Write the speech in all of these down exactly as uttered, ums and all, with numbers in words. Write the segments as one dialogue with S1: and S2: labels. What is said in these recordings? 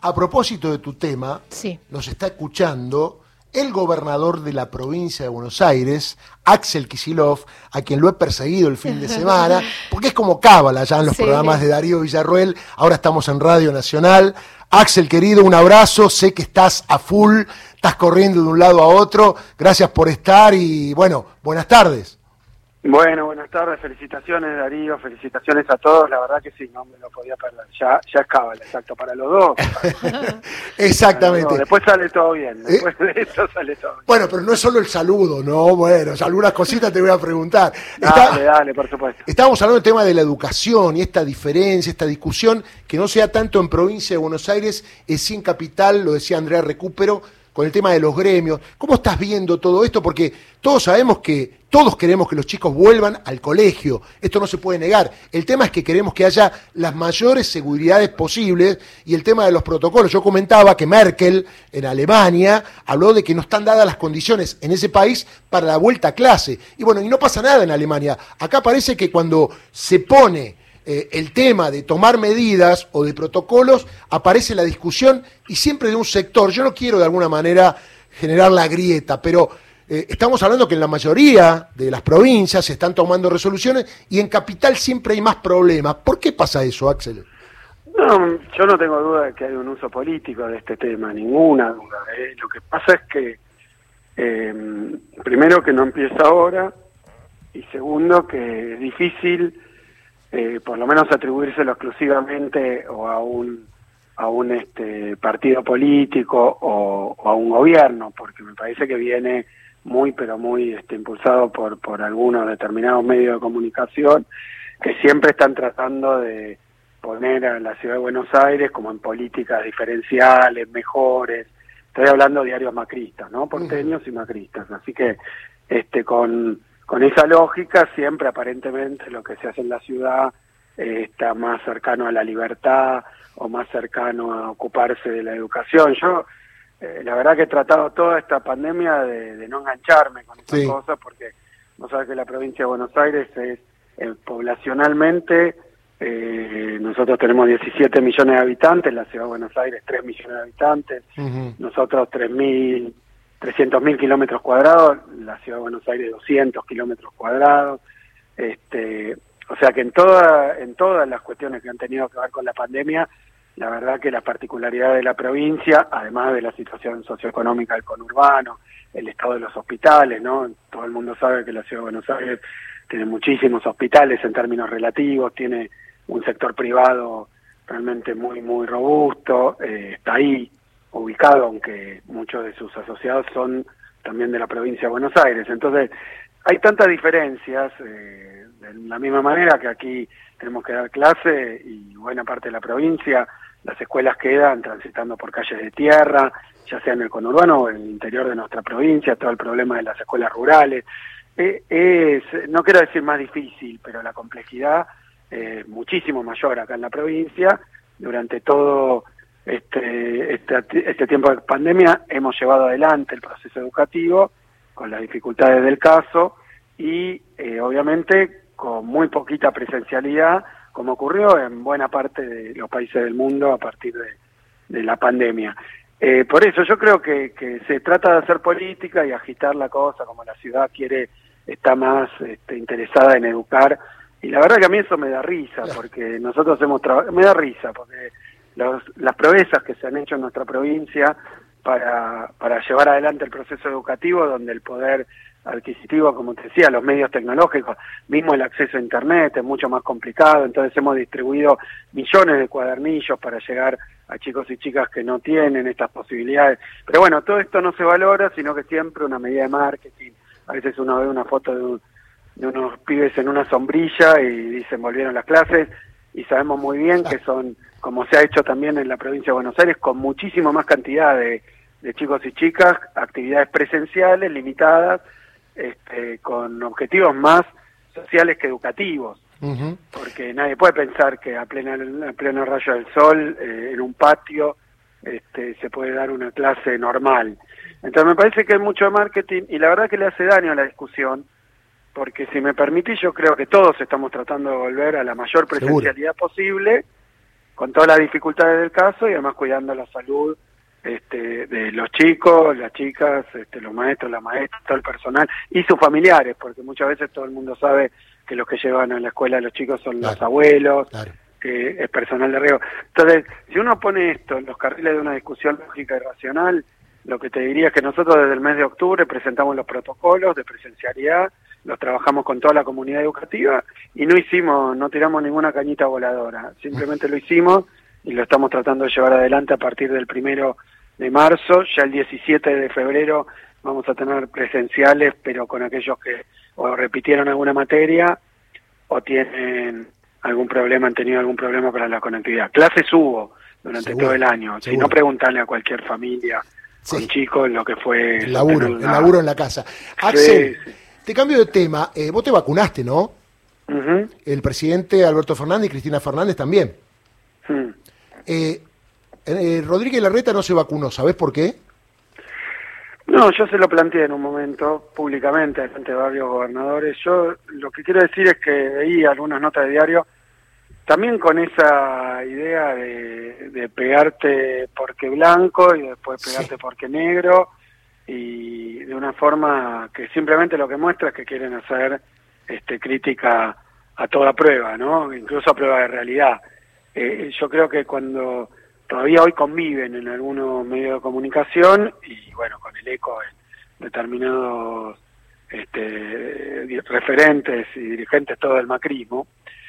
S1: A propósito de tu tema,
S2: sí.
S1: nos está escuchando el gobernador de la provincia de Buenos Aires, Axel Kicillof, a quien lo he perseguido el fin de semana, porque es como cábala ya en los sí. programas de Darío Villarroel. Ahora estamos en Radio Nacional. Axel, querido, un abrazo. Sé que estás a full, estás corriendo de un lado a otro. Gracias por estar y, bueno, buenas tardes.
S3: Bueno, buenas tardes, felicitaciones Darío, felicitaciones a todos, la verdad que sí, no me lo podía perder, ya, ya es cábala, exacto, para los dos.
S1: Exactamente.
S3: Los dos. Después sale todo bien, después ¿Eh? de eso sale todo bien.
S1: Bueno, pero no es solo el saludo, no, bueno, algunas cositas te voy a preguntar.
S3: Dale, Está, dale, por supuesto.
S1: Estábamos hablando del tema de la educación y esta diferencia, esta discusión, que no sea tanto en provincia de Buenos Aires, es sí en capital, lo decía Andrea Recupero, con el tema de los gremios. ¿Cómo estás viendo todo esto? Porque todos sabemos que, todos queremos que los chicos vuelvan al colegio, esto no se puede negar. El tema es que queremos que haya las mayores seguridades posibles y el tema de los protocolos. Yo comentaba que Merkel, en Alemania, habló de que no están dadas las condiciones en ese país para la vuelta a clase. Y bueno, y no pasa nada en Alemania. Acá parece que cuando se pone Eh, el tema de tomar medidas o de protocolos, aparece la discusión y siempre de un sector. Yo no quiero de alguna manera generar la grieta, pero eh, estamos hablando que en la mayoría de las provincias se están tomando resoluciones y en capital siempre hay más problemas. ¿Por qué pasa eso, Axel?
S3: No, yo no tengo duda de que hay un uso político de este tema, ninguna duda. ¿eh? Lo que pasa es que, eh, primero, que no empieza ahora, y segundo, que es difícil Eh, por lo menos atribuírselo exclusivamente o a un a un este partido político o, o a un gobierno, porque me parece que viene muy pero muy este impulsado por por algunos determinados medios de comunicación que siempre están tratando de poner a la ciudad de Buenos Aires como en políticas diferenciales, mejores. Estoy hablando de diarios macristas, ¿no? Porteños y macristas, así que este con Con esa lógica, siempre aparentemente lo que se hace en la ciudad eh, está más cercano a la libertad o más cercano a ocuparse de la educación. Yo, eh, la verdad que he tratado toda esta pandemia de, de no engancharme con esas sí. cosas, porque no sabes que la provincia de Buenos Aires es eh, poblacionalmente, eh, nosotros tenemos diecisiete millones de habitantes, la ciudad de Buenos Aires tres millones de habitantes, uh-huh. nosotros tres mil... trescientos mil kilómetros cuadrados, la ciudad de Buenos Aires doscientos kilómetros cuadrados, este, o sea que en toda, en todas las cuestiones que han tenido que ver con la pandemia, la verdad que la particularidad de la provincia, además de la situación socioeconómica del conurbano, el estado de los hospitales, ¿no? Todo el mundo sabe que la ciudad de Buenos Aires tiene muchísimos hospitales en términos relativos, tiene un sector privado realmente muy, muy robusto, eh, está ahí ubicado, aunque muchos de sus asociados son también de la provincia de Buenos Aires. Entonces, hay tantas diferencias, eh, de la misma manera que aquí tenemos que dar clase y buena parte de la provincia, las escuelas quedan transitando por calles de tierra, ya sea en el conurbano o en el interior de nuestra provincia, todo el problema de las escuelas rurales. Eh, es, no quiero decir más difícil, pero la complejidad es muchísimo mayor acá en la provincia. Durante todo Este, este este tiempo de pandemia hemos llevado adelante el proceso educativo con las dificultades del caso y eh, obviamente con muy poquita presencialidad, como ocurrió en buena parte de los países del mundo a partir de, de la pandemia. Eh, por eso yo creo que, que se trata de hacer política y agitar la cosa, como la ciudad quiere, está más este, interesada en educar, y la verdad que a mí eso me da risa, porque nosotros hemos trabajado, me da risa, porque Los, las proezas que se han hecho en nuestra provincia para, para llevar adelante el proceso educativo, donde el poder adquisitivo, como te decía, los medios tecnológicos, mismo el acceso a internet es mucho más complicado, entonces hemos distribuido millones de cuadernillos para llegar a chicos y chicas que no tienen estas posibilidades. Pero bueno, todo esto no se valora, sino que siempre una medida de marketing. A veces uno ve una foto de, un, de unos pibes en una sombrilla y dicen volvieron las clases, y sabemos muy bien que son, como se ha hecho también en la provincia de Buenos Aires, con muchísimo más cantidad de, de chicos y chicas, actividades presenciales limitadas, este, con objetivos más sociales que educativos, uh-huh. porque nadie puede pensar que a plena a pleno rayo del sol, eh, en un patio, este, se puede dar una clase normal. Entonces me parece que hay mucho de marketing, y la verdad que le hace daño a la discusión, porque si me permitís, yo creo que todos estamos tratando de volver a la mayor presencialidad Seguro. posible, con todas las dificultades del caso y además cuidando la salud este, de los chicos, las chicas, este, los maestros, las maestras, todo el personal y sus familiares, porque muchas veces todo el mundo sabe que los que llevan a la escuela a los chicos son claro. los abuelos, claro. que es personal de riesgo. Entonces, si uno pone esto en los carriles de una discusión lógica y racional, lo que te diría es que nosotros desde el mes de octubre presentamos los protocolos de presencialidad, los trabajamos con toda la comunidad educativa y no hicimos, no tiramos ninguna cañita voladora, simplemente lo hicimos y lo estamos tratando de llevar adelante a partir del primero de marzo, ya el diecisiete de febrero vamos a tener presenciales, pero con aquellos que o repitieron alguna materia o tienen algún problema, han tenido algún problema para la conectividad. Clases hubo durante seguro, todo el año, seguro. Si no preguntarle a cualquier familia sí. con chicos lo que fue...
S1: El laburo, el laburo en la casa. Axel, sí, sí. te cambio de tema, eh, vos te vacunaste, ¿no? Uh-huh. El presidente Alberto Fernández y Cristina Fernández también. Uh-huh. Eh, eh, Rodríguez Larreta no se vacunó, ¿sabés por qué?
S3: No, yo se lo planteé en un momento públicamente delante de varios gobernadores. Yo lo que quiero decir es que veía algunas notas de diario también con esa idea de, de pegarte porque blanco y después pegarte sí. porque negro y de una forma que simplemente lo que muestra es que quieren hacer este, crítica a toda prueba, ¿no? Incluso a prueba de realidad. Eh, yo creo que cuando todavía hoy conviven en algunos medios de comunicación y bueno, con el eco en determinados este, referentes y dirigentes todo el macrismo,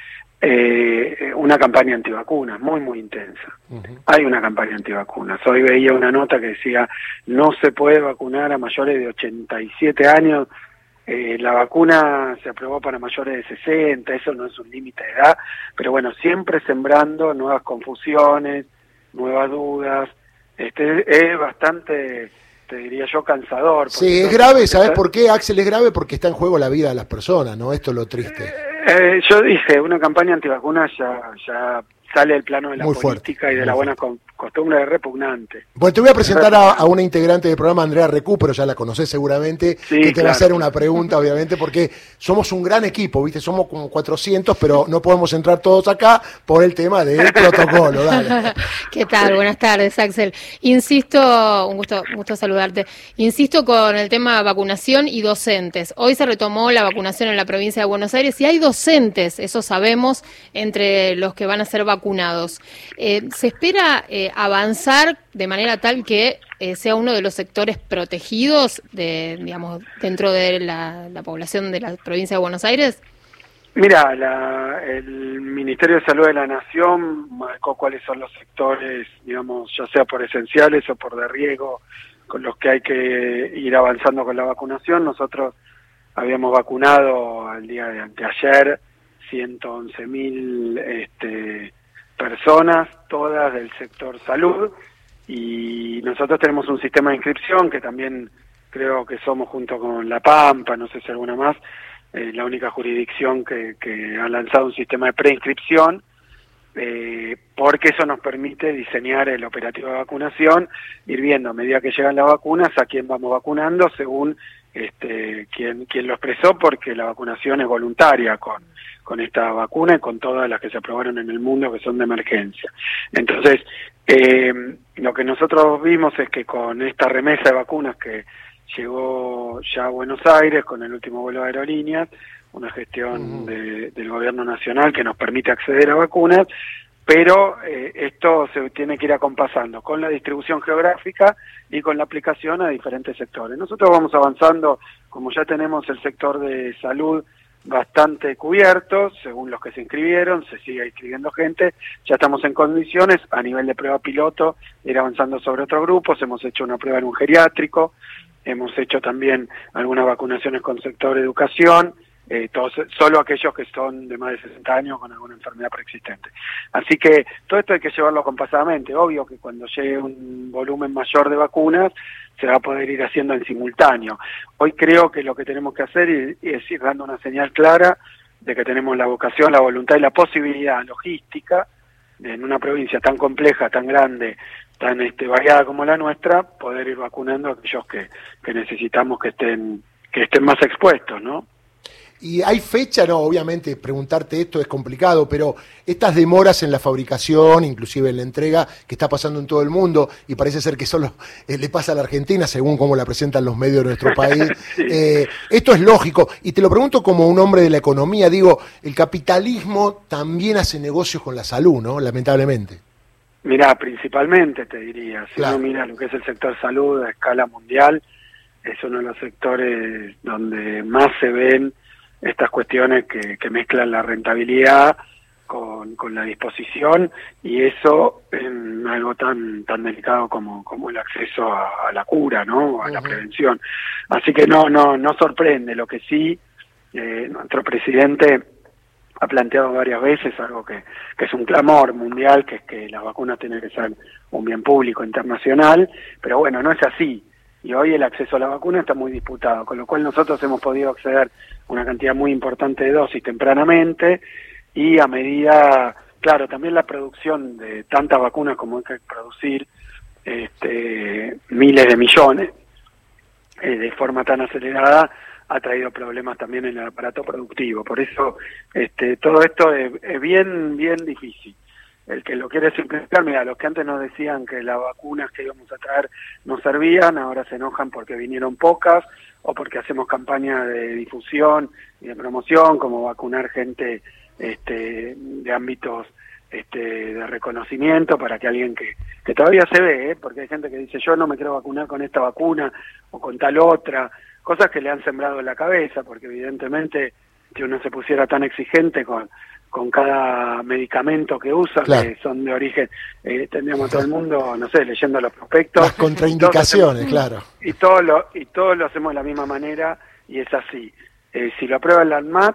S3: eh, una campaña antivacunas muy muy intensa. Uh-huh. Hay una campaña antivacunas. Hoy veía una nota que decía no se puede vacunar a mayores de ochenta y siete años. Eh, la vacuna se aprobó para mayores de sesenta, eso no es un límite de edad, pero bueno, siempre sembrando nuevas confusiones, nuevas dudas. Este es bastante, te diría yo, cansador.
S1: Sí, es grave, ¿sabes por qué, Axel? Es grave porque está en juego la vida de las personas, ¿no? Esto es lo triste.
S3: Eh, eh, yo dije, una campaña antivacunas ya, ya sale del plano de la
S1: muy
S3: política
S1: fuerte,
S3: y de la buena co costumbre de repugnante.
S1: Bueno, te voy a presentar a, a una integrante del programa, Andrea Recupero, ya la conocés seguramente, sí, que te claro. va a hacer una pregunta, obviamente, porque somos un gran equipo, ¿viste? Somos como cuatrocientos, pero no podemos entrar todos acá por el tema del protocolo. Dale.
S2: ¿Qué tal? Buenas tardes, Axel. Insisto, un gusto, un gusto saludarte. Insisto con el tema vacunación y docentes. Hoy se retomó la vacunación en la provincia de Buenos Aires y hay docentes, eso sabemos, entre los que van a ser vacunados. Eh, ¿Se espera eh, avanzar de manera tal que eh, sea uno de los sectores protegidos de, digamos, dentro de la, la población de la provincia de Buenos Aires?
S3: Mira, la, el Ministerio de Salud de la Nación marcó cuáles son los sectores, digamos, ya sea por esenciales o por de riesgo, con los que hay que ir avanzando con la vacunación. Nosotros habíamos vacunado al día de anteayer ciento once mil este, personas, todas del sector salud, y nosotros tenemos un sistema de inscripción que también creo que somos, junto con La Pampa, no sé si alguna más, eh, la única jurisdicción que, que ha lanzado un sistema de preinscripción, eh, porque eso nos permite diseñar el operativo de vacunación, ir viendo a medida que llegan las vacunas a quién vamos vacunando según este, quién, quién lo expresó, porque la vacunación es voluntaria con con esta vacuna y con todas las que se aprobaron en el mundo que son de emergencia. Entonces, eh, lo que nosotros vimos es que con esta remesa de vacunas que llegó ya a Buenos Aires con el último vuelo de aerolíneas, una gestión de, del gobierno nacional que nos permite acceder a vacunas, pero eh, esto se tiene que ir acompasando con la distribución geográfica y con la aplicación a diferentes sectores. Nosotros vamos avanzando, como ya tenemos el sector de salud bastante cubierto, según los que se inscribieron, se sigue inscribiendo gente, ya estamos en condiciones a nivel de prueba piloto de ir avanzando sobre otros grupos. Hemos hecho una prueba en un geriátrico, hemos hecho también algunas vacunaciones con sector educación, eh, todos, solo aquellos que son de más de sesenta años con alguna enfermedad preexistente. Así que todo esto hay que llevarlo compasadamente. Obvio que cuando llegue un volumen mayor de vacunas se va a poder ir haciendo en simultáneo. Hoy creo que lo que tenemos que hacer es, es ir dando una señal clara de que tenemos la vocación, la voluntad y la posibilidad logística de, en una provincia tan compleja, tan grande, tan este, variada como la nuestra, poder ir vacunando a aquellos que, que necesitamos que estén, que estén más expuestos, ¿no?
S1: Y hay fecha, no, obviamente preguntarte esto es complicado, pero estas demoras en la fabricación, inclusive en la entrega, que está pasando en todo el mundo, y parece ser que solo eh, le pasa a la Argentina, según cómo la presentan los medios de nuestro país, sí. eh, esto es lógico. Y te lo pregunto como un hombre de la economía, digo, el capitalismo también hace negocios con la salud, ¿no? Lamentablemente.
S3: Mirá, principalmente te diría, si
S1: claro.
S3: uno mira lo que es el sector salud a escala mundial, es uno de los sectores donde más se ven estas cuestiones que, que mezclan la rentabilidad con, con la disposición, y eso en algo tan tan delicado como, como el acceso a, a la cura, ¿no? A uh-huh. la prevención. Así que no no no sorprende. Lo que sí, eh, nuestro presidente ha planteado varias veces algo que, que es un clamor mundial, que es que las vacunas tienen que ser un bien público internacional, pero bueno, no es así. Y hoy el acceso a la vacuna está muy disputado, con lo cual nosotros hemos podido acceder a una cantidad muy importante de dosis tempranamente, y a medida, claro, también la producción de tantas vacunas como hay que producir, este, miles de millones, eh, de forma tan acelerada, ha traído problemas también en el aparato productivo. Por eso este, todo esto es, es bien, bien difícil. El que lo quiere simplificar, mira, los que antes nos decían que las vacunas que íbamos a traer no servían, ahora se enojan porque vinieron pocas, o porque hacemos campañas de difusión y de promoción, como vacunar gente este, de ámbitos este, de reconocimiento, para que alguien que, que todavía se ve, ¿eh? Porque hay gente que dice, yo no me quiero vacunar con esta vacuna o con tal otra, cosas que le han sembrado en la cabeza, porque evidentemente si uno se pusiera tan exigente con con cada medicamento que usa, claro. que son de origen, eh, tendríamos todo el mundo, no sé, leyendo los prospectos.
S1: Las contraindicaciones,
S3: y
S1: claro.
S3: Y todo lo y todo lo hacemos de la misma manera, y es así. Eh, si lo aprueba el ANMAT,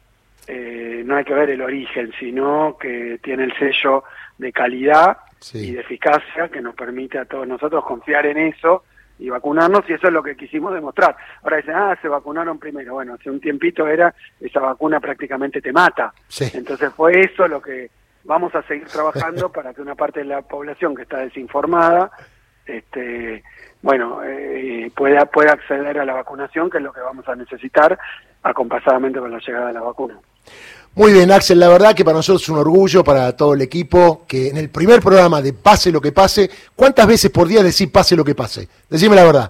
S3: eh, no hay que ver el origen, sino que tiene el sello de calidad sí. y de eficacia que nos permite a todos nosotros confiar en eso y vacunarnos, y eso es lo que quisimos demostrar. Ahora dicen, ah, se vacunaron primero. Bueno, hace un tiempito era, esa vacuna prácticamente te mata. Sí. Entonces fue eso lo que vamos a seguir trabajando para que una parte de la población que está desinformada, este, bueno, eh, pueda, pueda acceder a la vacunación, que es lo que vamos a necesitar acompasadamente con la llegada de la vacuna.
S1: Muy bien, Axel, la verdad que para nosotros es un orgullo, para todo el equipo, que en el primer programa de Pase lo que pase, ¿cuántas veces por día decís pase lo que pase? Decime la verdad.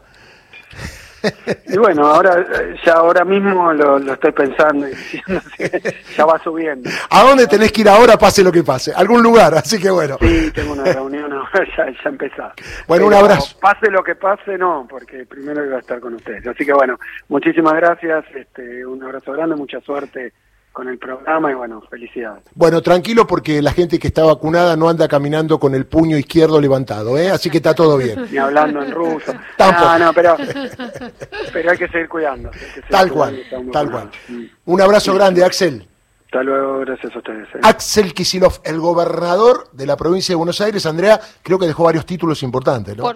S3: Y bueno, ahora ya ahora mismo lo, lo estoy pensando y diciendo que ya va subiendo.
S1: ¿A dónde tenés que ir ahora, pase lo que pase? ¿Algún lugar? Así que bueno.
S3: Sí, tengo una reunión ahora, ya, ya empezá.
S1: Bueno,
S3: Pero
S1: un abrazo.
S3: Pase lo que pase, no, porque primero iba a estar con ustedes. Así que bueno, muchísimas gracias, este, un abrazo grande, mucha suerte con el programa y bueno, felicidades.
S1: Bueno, tranquilo, porque la gente que está vacunada no anda caminando con el puño izquierdo levantado, ¿eh? Así que está todo bien.
S3: Ni hablando en ruso.
S1: Tampoco.
S3: No, no, pero, pero hay que seguir cuidando. Hay que seguir
S1: tal
S3: cuidando,
S1: cual, tal cual. Mm. Un abrazo sí. grande, Axel.
S3: Hasta luego, gracias a ustedes. ¿eh?
S1: Axel Kicillof, el gobernador de la provincia de Buenos Aires. Andrea, creo que dejó varios títulos importantes, ¿no? Por